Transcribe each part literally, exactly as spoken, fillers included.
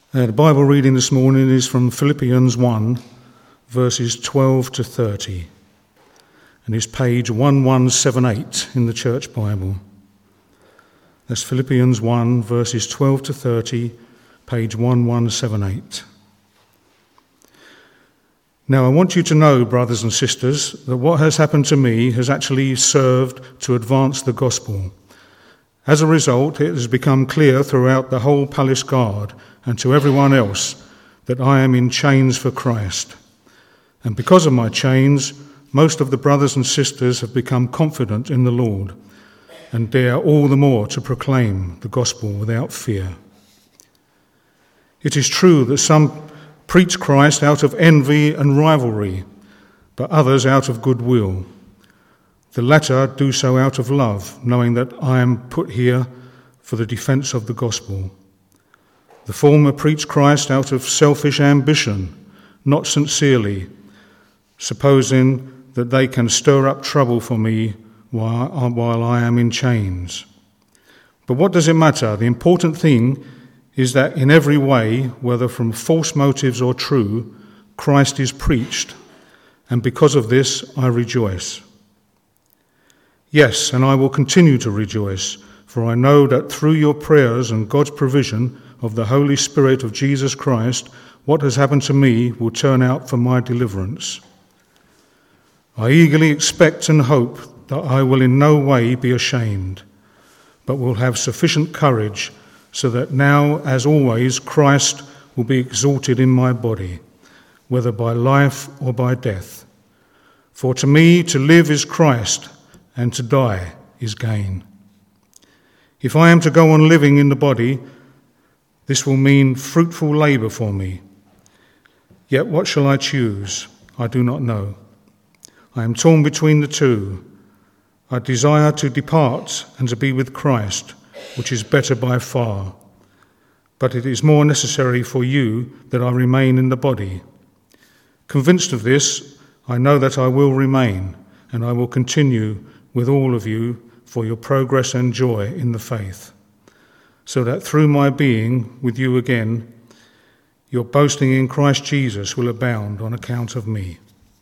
Uh, the Bible reading this morning is from Philippians one, verses twelve to thirty, and is page eleven seventy-eight in the Church Bible. That's Philippians one, verses twelve to thirty, page eleven seventy-eight. Now I want you to know, brothers and sisters, that what has happened to me has actually served to advance the gospel. As a result, it has become clear throughout the whole palace guard and to everyone else that I am in chains for Christ. And because of my chains, most of the brothers and sisters have become confident in the Lord and dare all the more to proclaim the gospel without fear. It is true that some preach Christ out of envy and rivalry, but others out of goodwill. The latter do so out of love, knowing that I am put here for the defence of the gospel. The former preach Christ out of selfish ambition, not sincerely, supposing that they can stir up trouble for me while, while I am in chains. But what does it matter? The important thing is that in every way, whether from false motives or true, Christ is preached, and because of this I rejoice. Yes, and I will continue to rejoice, for I know that through your prayers and God's provision of the Holy Spirit of Jesus Christ, what has happened to me will turn out for my deliverance. I eagerly expect and hope that I will in no way be ashamed, but will have sufficient courage so that now, as always, Christ will be exalted in my body, whether by life or by death. For to me to live is Christ, and to die is gain. If I am to go on living in the body, this will mean fruitful labour for me. Yet what shall I choose? I do not know. I am torn between the two. I desire to depart and to be with Christ, which is better by far. But it is more necessary for you that I remain in the body. Convinced of this, I know that I will remain, and I will continue with all of you for your progress and joy in the faith, so that through my being with you again, your boasting in Christ Jesus will abound on account of me.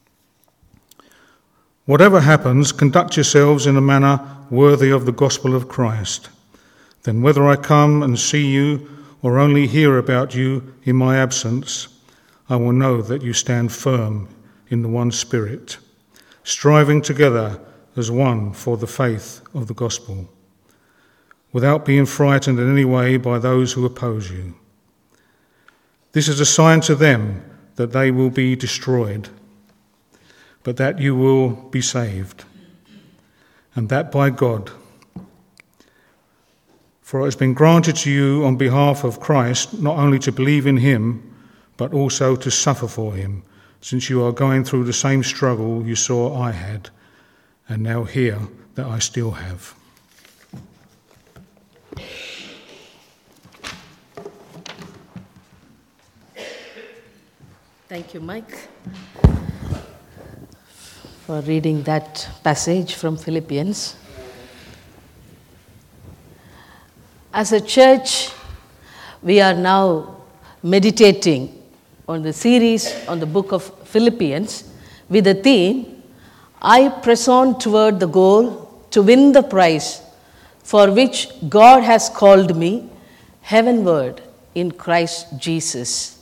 Whatever happens, conduct yourselves in a manner worthy of the gospel of Christ. Then whether I come and see you or only hear about you in my absence, I will know that you stand firm in the one Spirit, striving together as one for the faith of the gospel, without being frightened in any way by those who oppose you. This is a sign to them that they will be destroyed, but that you will be saved, and that by God. For it has been granted to you on behalf of Christ not only to believe in him, but also to suffer for him, since you are going through the same struggle you saw I had, and now hear that I still have. Thank you, Mike, for reading that passage from Philippians. As a church, we are now meditating on the series on the book of Philippians with the theme, I press on toward the goal to win the prize for which God has called me heavenward in Christ Jesus.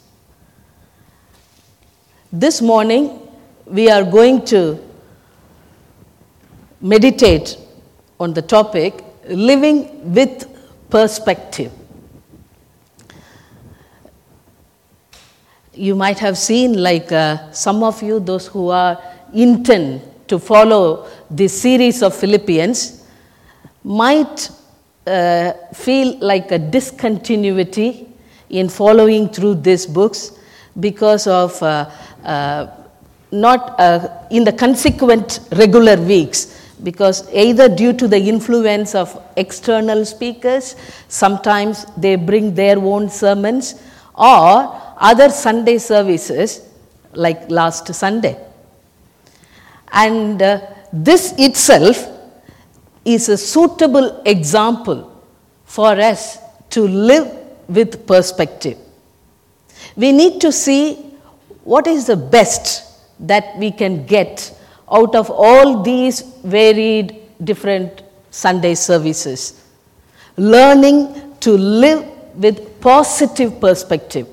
This morning, we are going to meditate on the topic, living with perspective. You might have seen, like uh, some of you, those who are intend to follow this series of Philippians, might uh, feel like a discontinuity in following through these books because of uh, uh, not uh, in the consequent regular weeks, because either due to the influence of external speakers, sometimes they bring their own sermons, or other Sunday services like last Sunday. And uh, this itself is a suitable example for us to live with perspective. We need to see what is the best that we can get out of all these varied different Sunday services. Learning to live with positive perspective.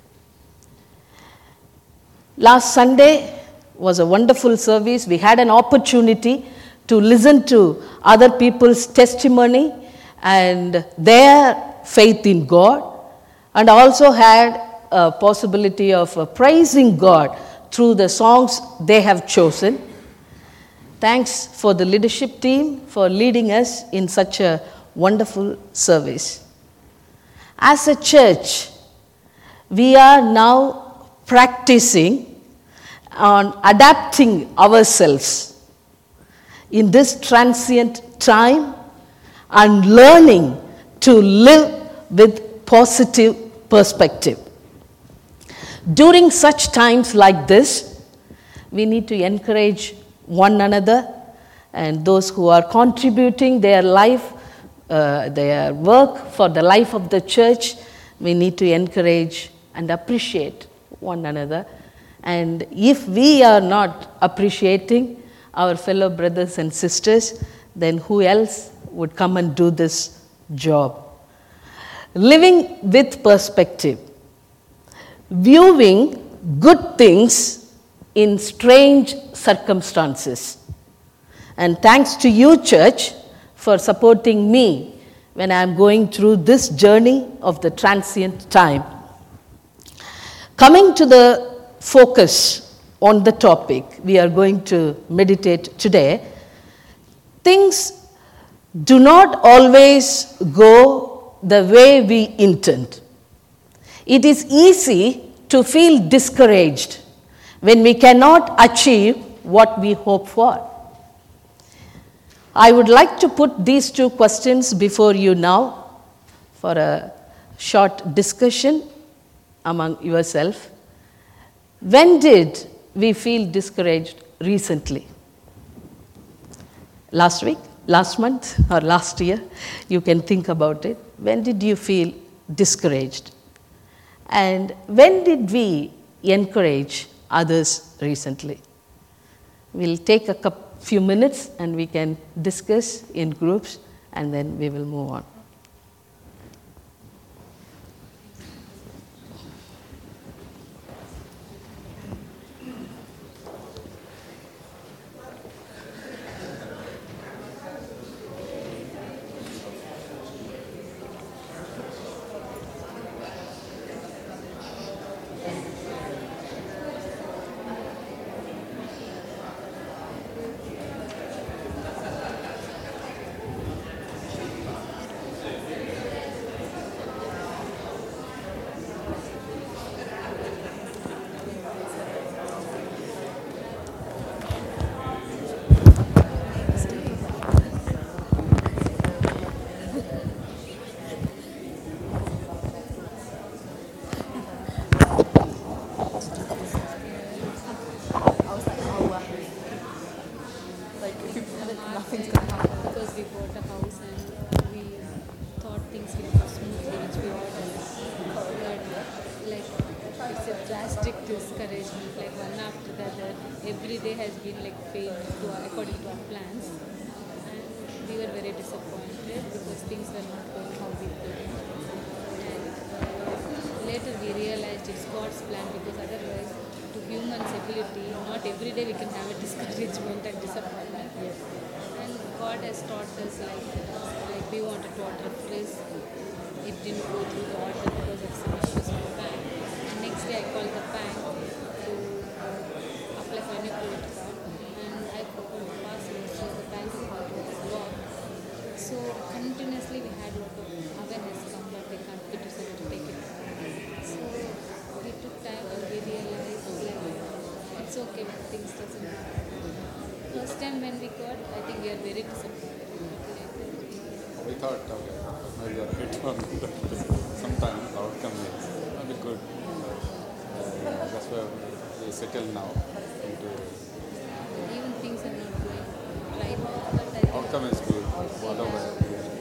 Last Sunday was a wonderful service. We had an opportunity to listen to other people's testimony and their faith in God, and also had a possibility of uh, praising God through the songs they have chosen. Thanks for the leadership team for leading us in such a wonderful service. As a church, we are now practicing on adapting ourselves in this transient time and learning to live with positive perspective. During such times like this, we need to encourage one another and those who are contributing their life, uh, their work for the life of the church. We need to encourage and appreciate one another. And if we are not appreciating our fellow brothers and sisters, then who else would come and do this job? Living with perspective. Viewing good things in strange circumstances. And thanks to you, church, for supporting me when I am going through this journey of the transient time. Coming to the focus on the topic we are going to meditate today, things do not always go the way we intend. It is easy to feel discouraged when we cannot achieve what we hope for. I would like to put these two questions before you now for a short discussion among yourself. When did we feel discouraged recently? Last week, last month, or last year? You can think about it. When did you feel discouraged? And when did we encourage others recently? We'll take a couple, few minutes and we can discuss in groups, and then we will move on.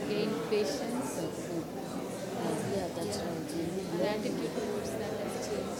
Gratitude towards that has changed.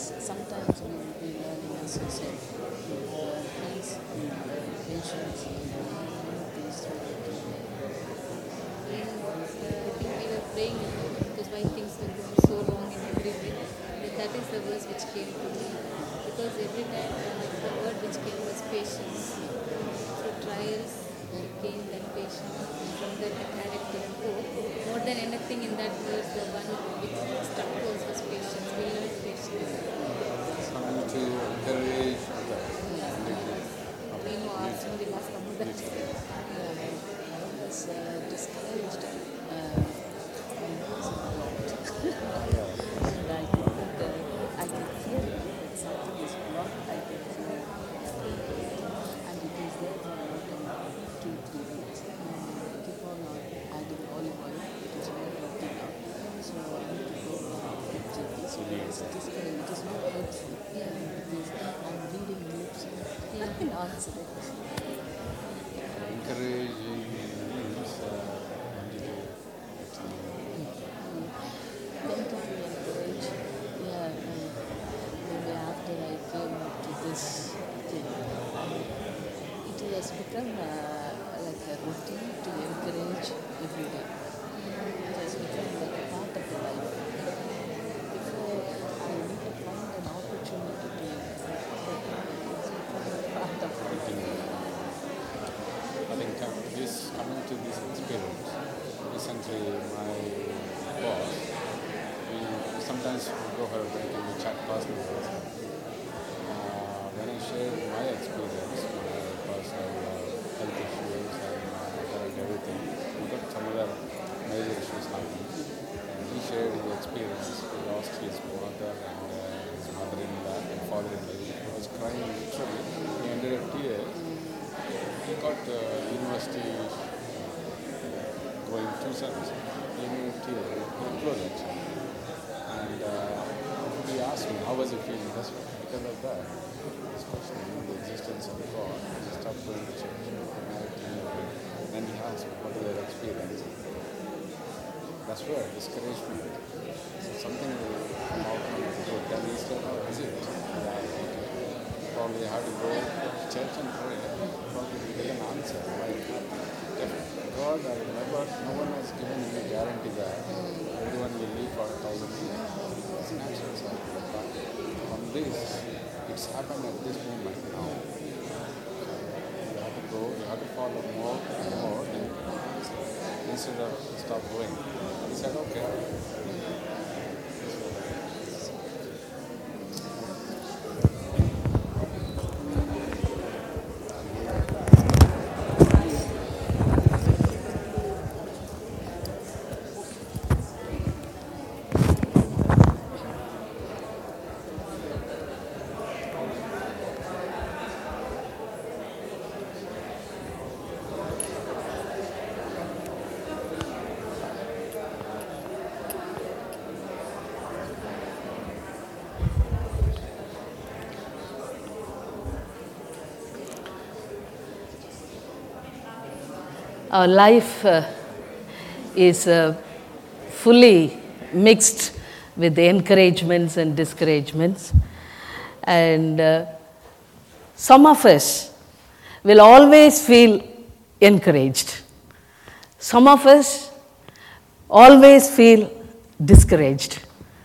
Because sometimes we will be learning, as you said, with uh, peace and uh, patience and uh, peace through the kingdom. And uh, I think we were praying, you know, because why things were going so wrong in everything. That, that is the verse which came to me. Because every time uh, the word which came was patience. Through trials, we gained that patience. And from that the character and hope. More than anything in that verse, the one which stuck to us was patience. We learned patience. Something to encourage others. We know our Sindhi last time that. I was uh, discouraged uh, when I was in the Lord. And I think that uh, I can feel that something is wrong. I can feel it. And it is there for more than two, three weeks. And I keep on adding olive oil. It is not working out. So I need to go uh, to this. So it's discouraged. It is not helpful. Yeah. It is. I'm reading books. I can answer it. Encouraging means uh, Wanted to encourage, yeah, and maybe after I came to this thing, it has become uh, like a routine to encourage every day. It has become like a part of the life. Before, I need to find an opportunity to encourage, but it's become a part of life. I think uh, this coming to this experience. Recently, my boss, we sometimes we go for a break and we chat personally. Uh, when I share my experience, my personal uh, health issues and uh, everything, we got some other major issues happening. And he shared his experience. He lost his mother and uh, his mother-in-law and father-in-law. He was crying literally. He ended up tears. He got uh, university going two sons. He ended up tears. He closed it. And uh, he asked me, how was he feeling? That's because of that. This question, you know, the existence of God. He stopped going to church. And then he asked me, what is their experience? That's where discouragement. So something will come out from it. So then he said, oh, is it? Probably have to go to church and pray. Probably we get an answer. Why it happened. If God, I remember, no one has given any guarantee that everyone will live for a thousand years. It's natural cycle. But from this, it's happened at this moment now. You have to go, you have to follow more and more and instead of stop going. He said, okay. Our life uh, is uh, fully mixed with encouragements and discouragements. And uh, some of us will always feel encouraged. Some of us always feel discouraged.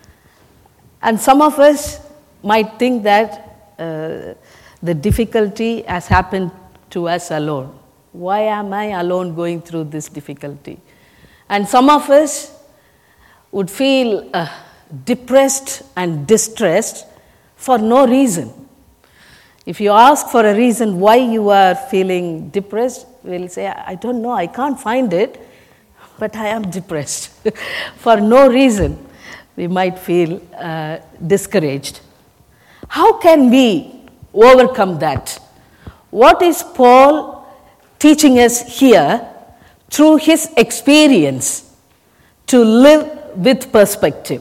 And some of us might think that uh, the difficulty has happened to us alone. Why am I alone going through this difficulty? And some of us would feel uh, depressed and distressed for no reason. If you ask for a reason why you are feeling depressed, we'll say, I don't know, I can't find it, but I am depressed. For no reason, we might feel uh, discouraged. How can we overcome that? What is Paul teaching us here through his experience to live with perspective?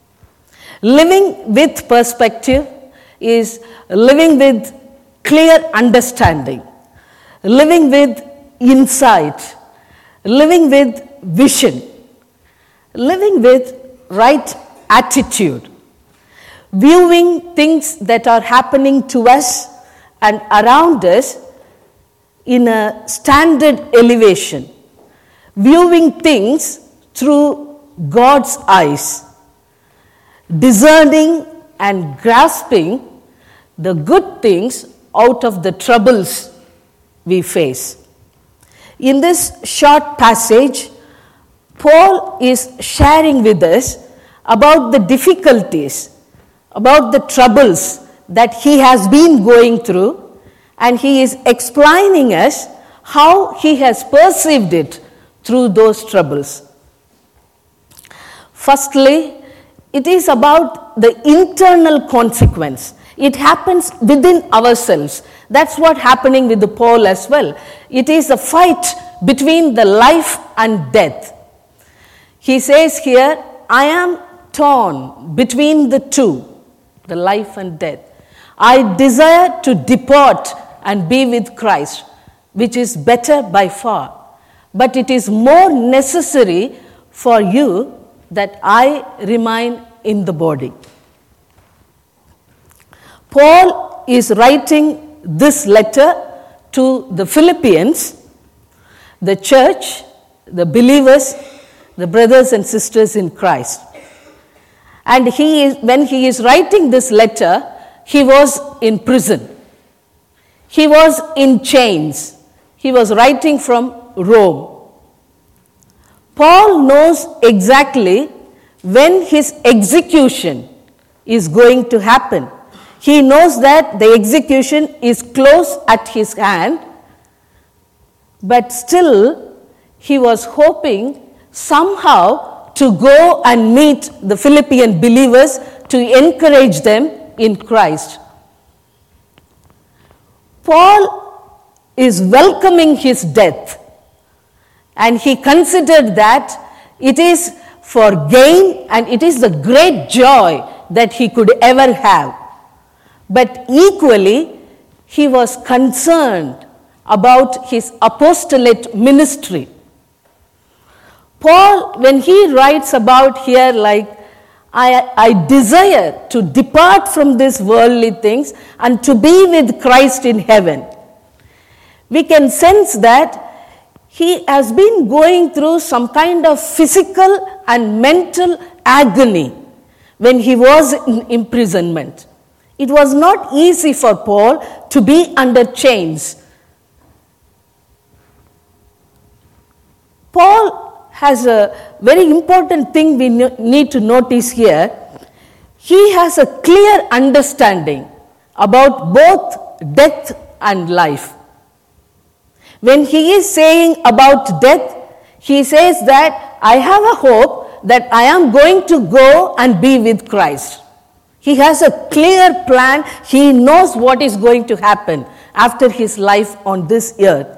Living with perspective is living with clear understanding, living with insight, living with vision, living with right attitude, viewing things that are happening to us and around us in a standard elevation, viewing things through God's eyes, discerning and grasping the good things out of the troubles we face. In this short passage, Paul is sharing with us about the difficulties, about the troubles that he has been going through, and he is explaining us how he has perceived it through those troubles. Firstly, it is about the internal consequence. It happens within ourselves. That's what's happening with the Paul as well. It is a fight between the life and death. He says here, I am torn between the two, the life and death. I desire to depart and be with Christ, which is better by far. But it is more necessary for you that I remain in the body. Paul is writing this letter to the Philippians, the church, the believers, the brothers and sisters in Christ. And he is, when he is writing this letter, he was in prison. He was in chains. He was writing from Rome. Paul knows exactly when his execution is going to happen. He knows that the execution is close at his hand, but still he was hoping somehow to go and meet the Philippian believers to encourage them in Christ. Paul is welcoming his death, and he considered that it is for gain and it is the great joy that he could ever have. But equally, he was concerned about his apostolate ministry. Paul, when he writes about here, like, I, I desire to depart from these worldly things and to be with Christ in heaven, we can sense that he has been going through some kind of physical and mental agony when he was in imprisonment. It was not easy for Paul to be under chains. Paul has a very important thing we need to notice here. He has a clear understanding about both death and life. When he is saying about death, he says that I have a hope that I am going to go and be with Christ. He has a clear plan. He knows what is going to happen after his life on this earth.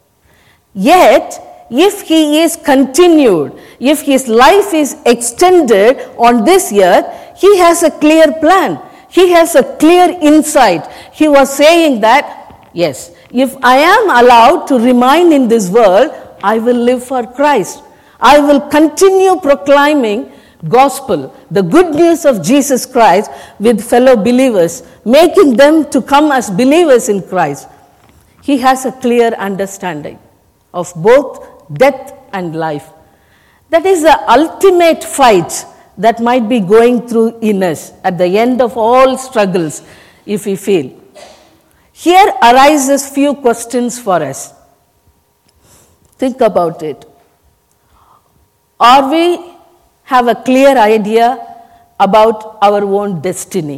Yet, if he is continued, if his life is extended on this earth, he has a clear plan. He has a clear insight. He was saying that, yes, if I am allowed to remain in this world, I will live for Christ. I will continue proclaiming gospel, the good news of Jesus Christ with fellow believers, making them to come as believers in Christ. He has a clear understanding of both death and life. That is the ultimate fight that might be going through in us at the end of all struggles, if we feel. Here arises few questions for us. Think about it. Are we have a clear idea about our own destiny?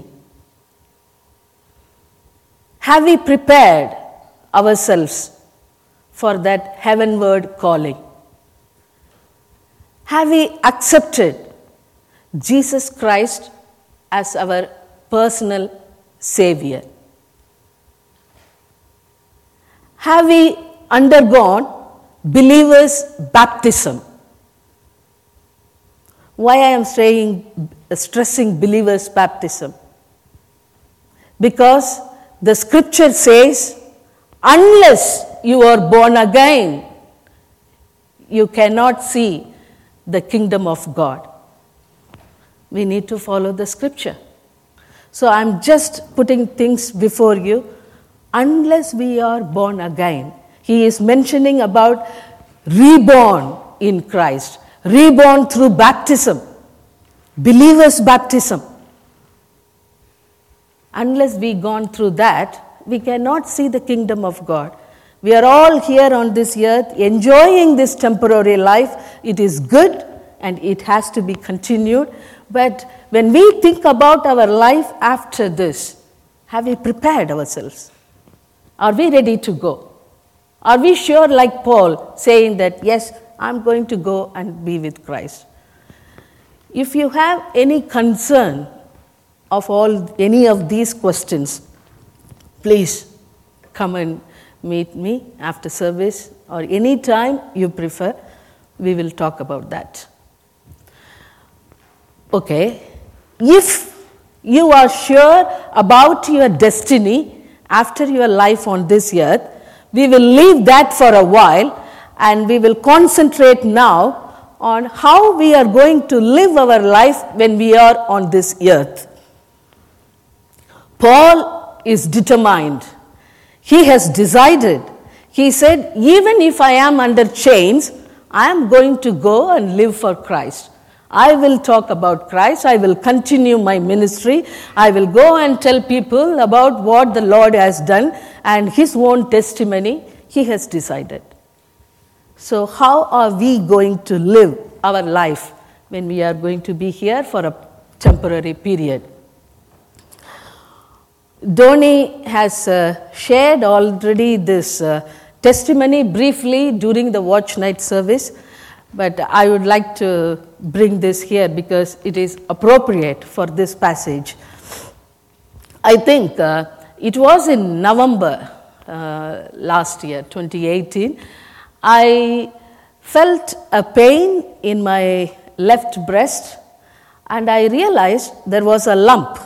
Have we prepared ourselves for that heavenward calling? Have we accepted Jesus Christ as our personal Savior? Have we undergone believers' baptism? Why I am saying, stressing believers' baptism? Because the scripture says, unless you are born again, you cannot see the kingdom of God. We need to follow the scripture. So I'm just putting things before you. Unless we are born again, he is mentioning about reborn in Christ, reborn through baptism, believer's baptism. Unless we gone through that, we cannot see the kingdom of God. We are all here on this earth enjoying this temporary life. It is good and it has to be continued. But when we think about our life after this, have we prepared ourselves? Are we ready to go? Are we sure, like Paul, saying that, yes, I'm going to go and be with Christ? If you have any concern of all any of these questions, please come and meet me after service or any time you prefer. We will talk about that. Okay, if you are sure about your destiny after your life on this earth, we will leave that for a while and we will concentrate now on how we are going to live our life when we are on this earth. Paul is determined. He has decided. He said, even if I am under chains, I am going to go and live for Christ. I will talk about Christ. I will continue my ministry. I will go and tell people about what the Lord has done and his own testimony. He has decided. So how are we going to live our life when we are going to be here for a temporary period? Dhoni has uh, shared already this uh, testimony briefly during the watch night service. But I would like to bring this here because it is appropriate for this passage. I think uh, it was in November uh, last year, twenty eighteen, I felt a pain in my left breast and I realized there was a lump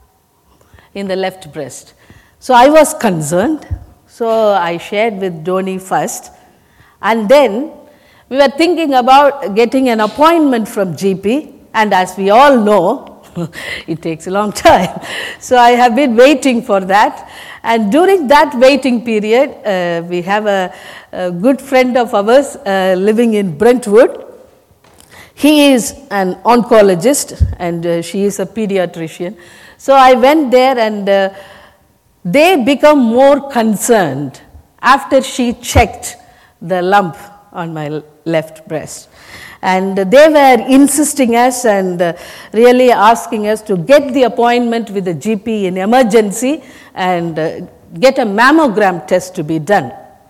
in the left breast. So I was concerned. So I shared with Dhoni first, and then we were thinking about getting an appointment from G P, and as we all know, it takes a long time. So I have been waiting for that. And during that waiting period, uh, we have a, a good friend of ours uh, living in Brentwood. He is an oncologist and uh, she is a pediatrician. So I went there and uh, they become more concerned after she checked the lump on my left breast. And they were insisting us and uh, really asking us to get the appointment with the G P in emergency and uh, get a mammogram test to be done.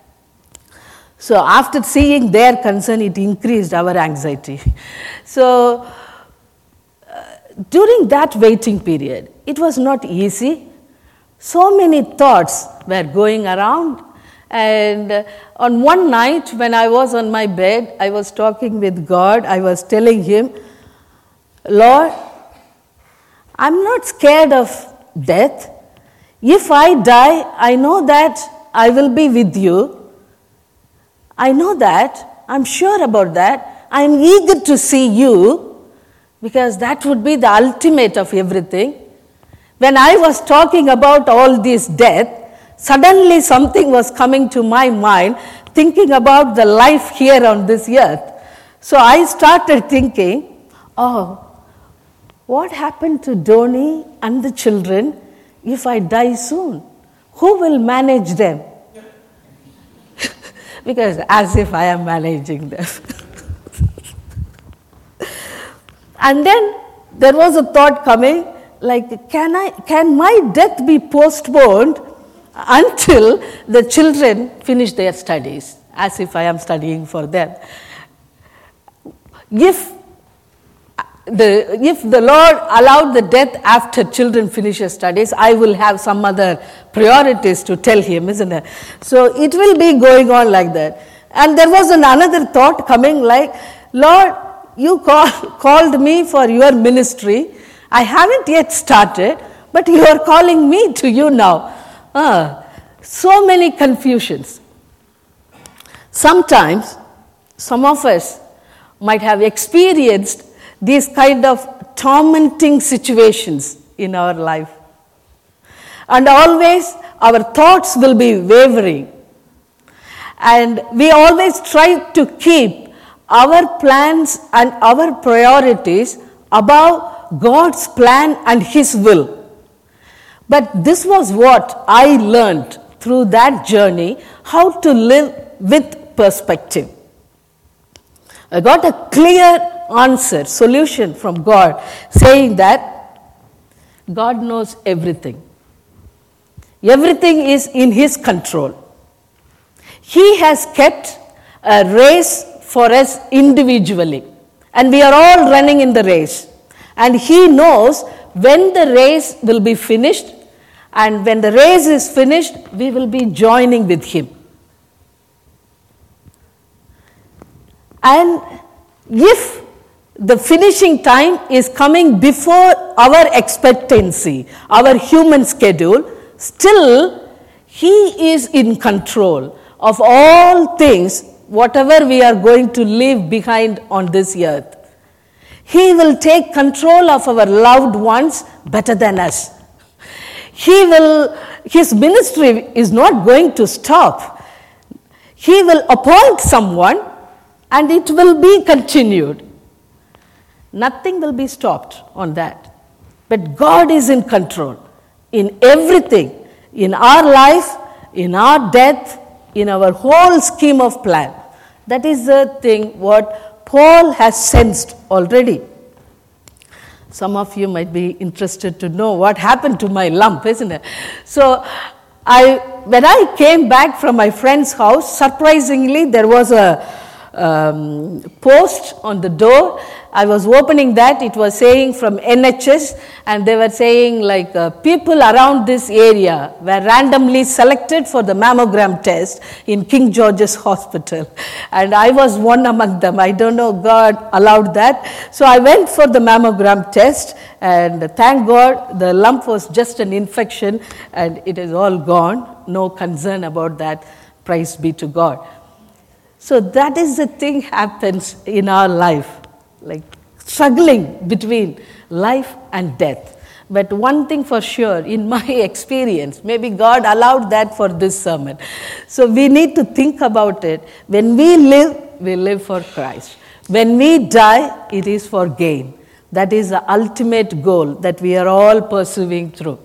So after seeing their concern, it increased our anxiety. So uh, during that waiting period, it was not easy. So many thoughts were going around. And uh, on one night when I was on my bed, I was talking with God. I was telling him, Lord, I'm not scared of death. If I die, I know that I will be with you. I know that. I'm sure about that. I'm eager to see you because that would be the ultimate of everything. When I was talking about all this death, suddenly something was coming to my mind, thinking about the life here on this earth. So I started thinking, oh, what happened to Dhoni and the children if I die soon? Who will manage them? Because as if I am managing them. And then there was a thought coming, like, can I, can my death be postponed until the children finish their studies, as if I am studying for them? If the, if the Lord allowed the death after children finish their studies, I will have some other priorities to tell him, isn't it? So it will be going on like that. And there was an another thought coming like, Lord, you call, called me for your ministry. I haven't yet started, but you are calling me to you now. Ah, so many confusions. Sometimes, some of us might have experienced these kind of tormenting situations in our life. And always our thoughts will be wavering. And we always try to keep our plans and our priorities above God's plan and His will. But this was what I learned through that journey, how to live with perspective. I got a clear answer, solution from God, saying that God knows everything. Everything is in His control. He has kept a race for us individually, and we are all running in the race. And He knows when the race will be finished, and when the race is finished, we will be joining with Him. And if the finishing time is coming before our expectancy, our human schedule, still He is in control of all things, whatever we are going to leave behind on this earth. He will take control of our loved ones better than us. He will, His ministry is not going to stop. He will appoint someone and it will be continued. Nothing will be stopped on that. But God is in control in everything, in our life, in our death, in our whole scheme of plan. That is the thing what Paul has sensed already. Some of you might be interested to know what happened to my lump, isn't it? So I, when I came back from my friend's house, surprisingly there was a um, post on the door. I was opening that, it was saying from N H S, and they were saying like uh, people around this area were randomly selected for the mammogram test in King George's Hospital. And I was one among them. I don't know, God allowed that. So I went for the mammogram test, and thank God the lump was just an infection and it is all gone. No concern about that. Praise be to God. So that is the thing happens in our life. Like struggling between life and death. But one thing for sure, in my experience, maybe God allowed that for this sermon. So we need to think about it. When we live, we live for Christ. When we die, it is for gain. That is the ultimate goal that we are all pursuing through.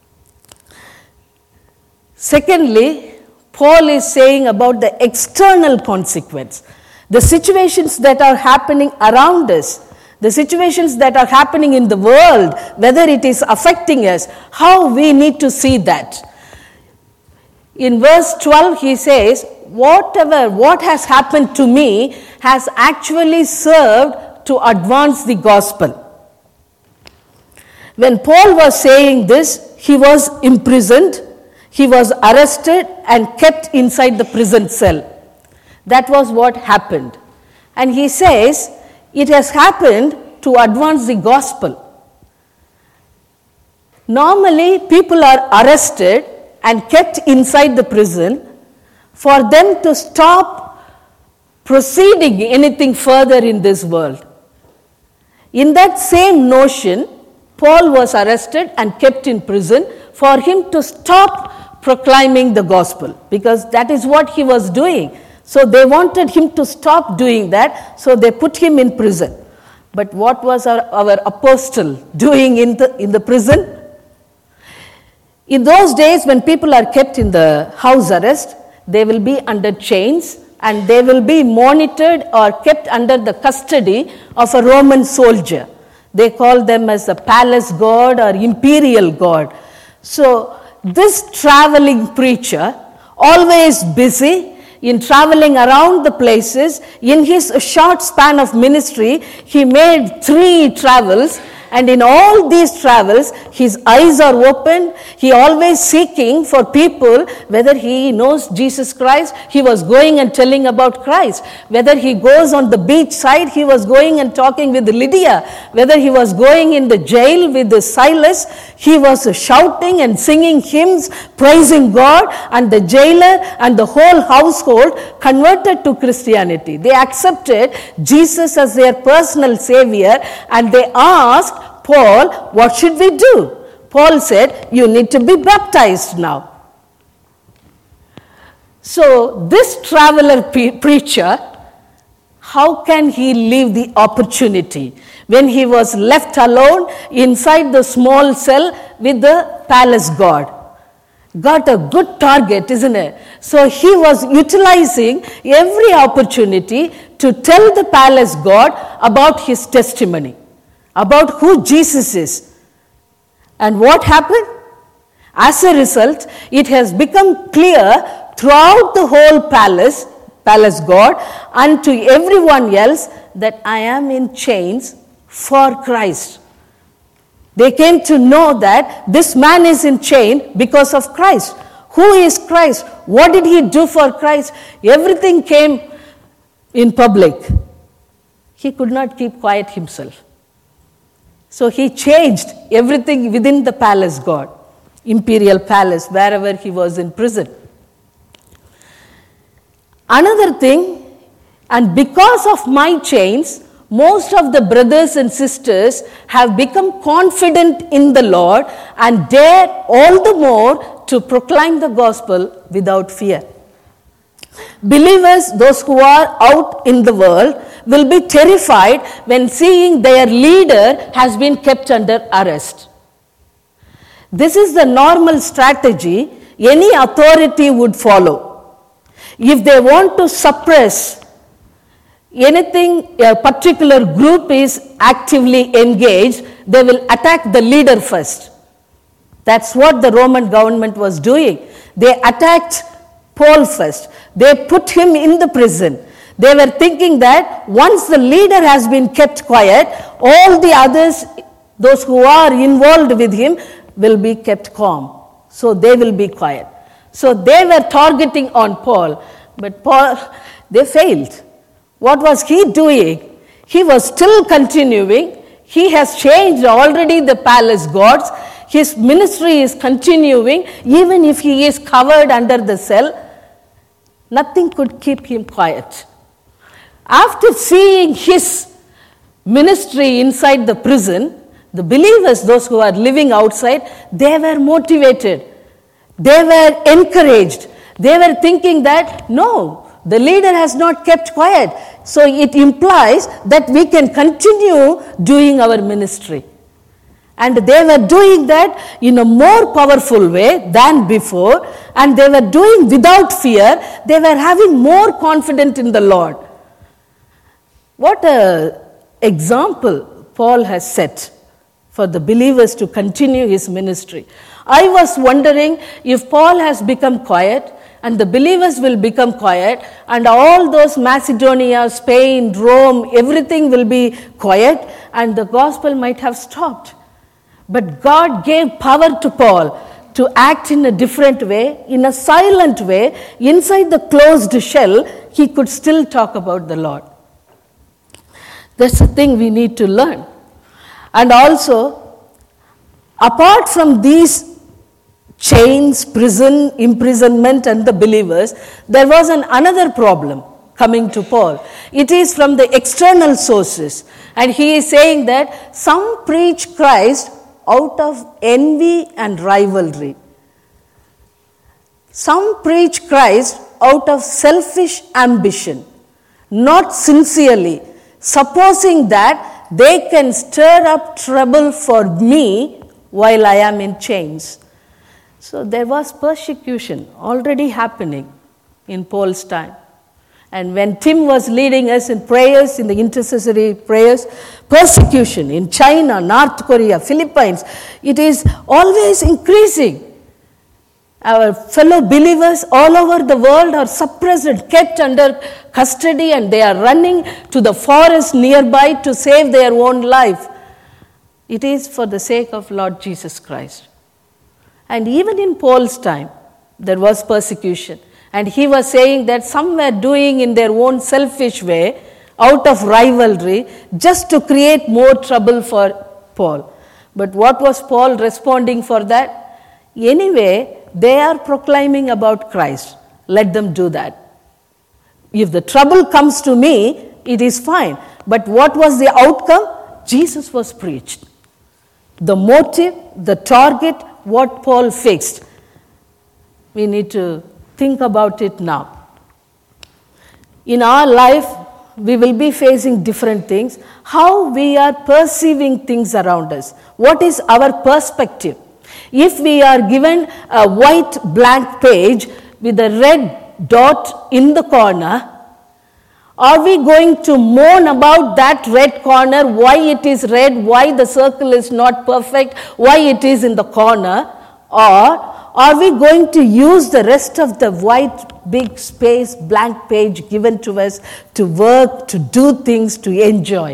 Secondly, Paul is saying about the external consequence. The situations that are happening around us, the situations that are happening in the world, whether it is affecting us, how we need to see that. In verse twelve, he says, whatever, what has happened to me has actually served to advance the gospel. When Paul was saying this, he was imprisoned, he was arrested and kept inside the prison cell. That was what happened. And he says, it has happened to advance the gospel. Normally, people are arrested and kept inside the prison for them to stop proceeding anything further in this world. In that same notion, Paul was arrested and kept in prison for him to stop proclaiming the gospel, because that is what he was doing. So they wanted him to stop doing that, so they put him in prison. But what was our, our apostle doing in the, in the prison? In those days, when people are kept in the house arrest, they will be under chains and they will be monitored or kept under the custody of a Roman soldier. They call them as the palace guard or imperial guard. So this traveling preacher, always busy in traveling around the places, in his short span of ministry, he made three travels. And in all these travels, his eyes are open. He always seeking for people, whether he knows Jesus Christ, he was going and telling about Christ. Whether he goes on the beach side, he was going and talking with Lydia. Whether he was going in the jail with the Silas, he was shouting and singing hymns, praising God, and the jailer and the whole household converted to Christianity. They accepted Jesus as their personal savior, and they asked Paul, what should we do? Paul said, you need to be baptized now. So this traveler pre- preacher, how can he leave the opportunity when he was left alone inside the small cell with the palace guard? Got a good target, isn't it? So he was utilizing every opportunity to tell the palace guard about his testimony, about who Jesus is. And what happened? As a result, it has become clear throughout the whole palace, palace guard, and to everyone else that I am in chains for Christ. They came to know that this man is in chain because of Christ. Who is Christ? What did he do for Christ? Everything came in public. He could not keep quiet himself. So he changed everything within the palace guard, imperial palace, wherever he was in prison. Another thing, and because of my chains, most of the brothers and sisters have become confident in the Lord and dare all the more to proclaim the gospel without fear. Believers, those who are out in the world, will be terrified when seeing their leader has been kept under arrest. This is the normal strategy any authority would follow. If they want to suppress anything, a particular group is actively engaged, they will attack the leader first. That's what the Roman government was doing. They attacked Paul first. They put him in the prison. They were thinking that once the leader has been kept quiet, all the others, those who are involved with him, will be kept calm. So they will be quiet. So they were targeting on Paul, but Paul, they failed. What was he doing? He was still continuing. He has changed already the palace guards. His ministry is continuing, even if he is covered under the cell. Nothing could keep him quiet. After seeing his ministry inside the prison, the believers, those who are living outside, they were motivated. They were encouraged. They were thinking that, no, the leader has not kept quiet. So it implies that we can continue doing our ministry. And they were doing that in a more powerful way than before. And they were doing without fear. They were having more confidence in the Lord. What an example Paul has set for the believers to continue his ministry. I was wondering if Paul has become quiet and the believers will become quiet and all those Macedonia, Spain, Rome, everything will be quiet and the gospel might have stopped. But God gave power to Paul to act in a different way, in a silent way. Inside the closed shell, he could still talk about the Lord. That's the thing we need to learn. And also, apart from these chains, prison, imprisonment, and the believers, there was an another problem coming to Paul. It is from the external sources. And he is saying that some preach Christ out of envy and rivalry. Some preach Christ out of selfish ambition, not sincerely, supposing that they can stir up trouble for me while I am in chains. So there was persecution already happening in Paul's time. And when Tim was leading us in prayers, in the intercessory prayers, persecution in China, North Korea, Philippines, it is always increasing. Our fellow believers all over the world are suppressed, kept under custody, and they are running to the forest nearby to save their own life. It is for the sake of Lord Jesus Christ. And even in Paul's time, there was persecution. And he was saying that some were doing in their own selfish way, out of rivalry, just to create more trouble for Paul. But what was Paul responding for that? Anyway, they are proclaiming about Christ. Let them do that. If the trouble comes to me, it is fine. But what was the outcome? Jesus was preached. The motive the target what Paul fixed. We need to think about it now. In our life, we will be facing different things. How we are perceiving things around us. What is our perspective? If we are given a white blank page with a red dot in the corner, are we going to moan about that red corner, why it is red, why the circle is not perfect, why it is in the corner? Or are we going to use the rest of the white big space, blank page given to us to work, to do things, to enjoy?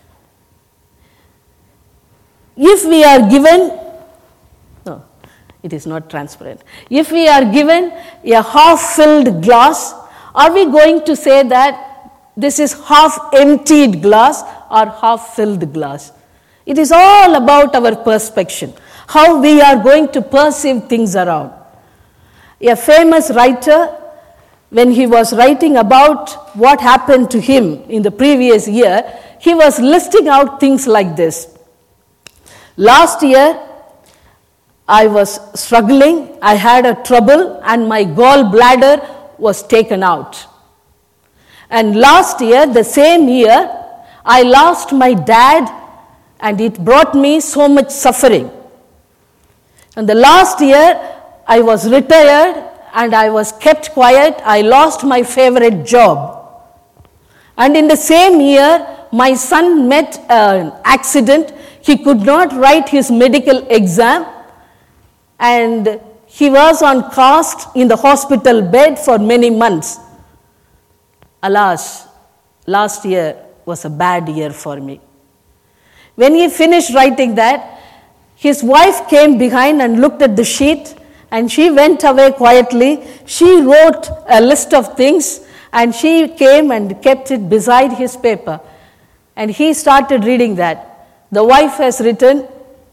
If we are given, no, it is not transparent. If we are given a half-filled glass, are we going to say that this is half-emptied glass or half-filled glass? It is all about our perception, how we are going to perceive things around. A famous writer, when he was writing about what happened to him in the previous year, he was listing out things like this. Last year, I was struggling, I had a trouble, and my gallbladder was taken out. And last year, the same year, I lost my dad, and it brought me so much suffering. And the last year, I was retired, and I was kept quiet. I lost my favorite job. And in the same year, my son met an accident. He could not write his medical exam, and he was on cast in the hospital bed for many months. Alas, last year was a bad year for me. When he finished writing that, his wife came behind and looked at the sheet, and she went away quietly. She wrote a list of things, and she came and kept it beside his paper. And he started reading that. The wife has written,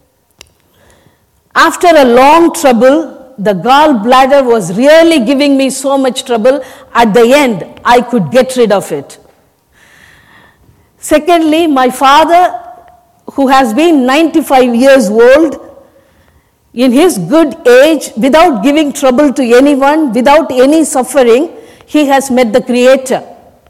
after a long trouble, the gallbladder was really giving me so much trouble. At the end, I could get rid of it. Secondly, my father, who has been ninety-five years old, in his good age, without giving trouble to anyone, without any suffering, he has met the Creator.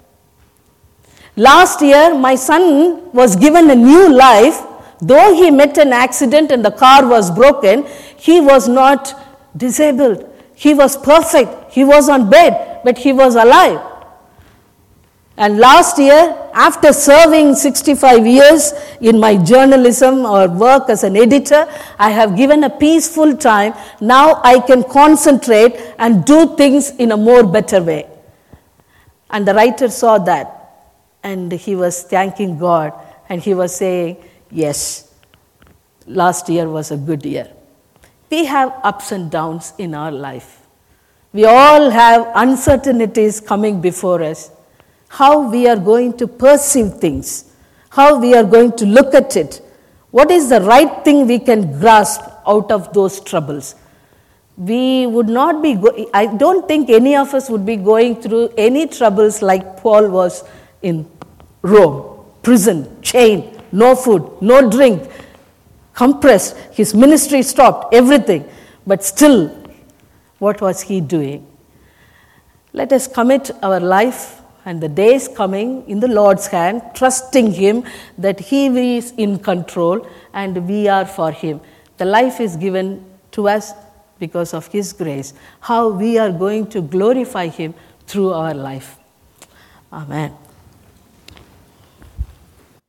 Last year, my son was given a new life. Though he met an accident and the car was broken, he was not disabled. He was perfect. He was on bed, but he was alive. And last year, after serving sixty-five years in my journalism or work as an editor, I have given a peaceful time. Now I can concentrate and do things in a more better way. And the writer saw that, and he was thanking God, and he was saying, yes, last year was a good year. We have ups and downs in our life. We all have uncertainties coming before us. How we are going to perceive things, how we are going to look at it. What is the right thing we can grasp out of those troubles? We would not be, go- I don't think any of us would be going through any troubles like Paul was in Rome, prison, chained, no food, no drink, compressed, his ministry stopped, everything. But still, what was he doing? Let us commit our life and the days coming in the Lord's hand, trusting Him that He is in control and we are for Him. The life is given to us because of His grace. How we are going to glorify Him through our life. Amen.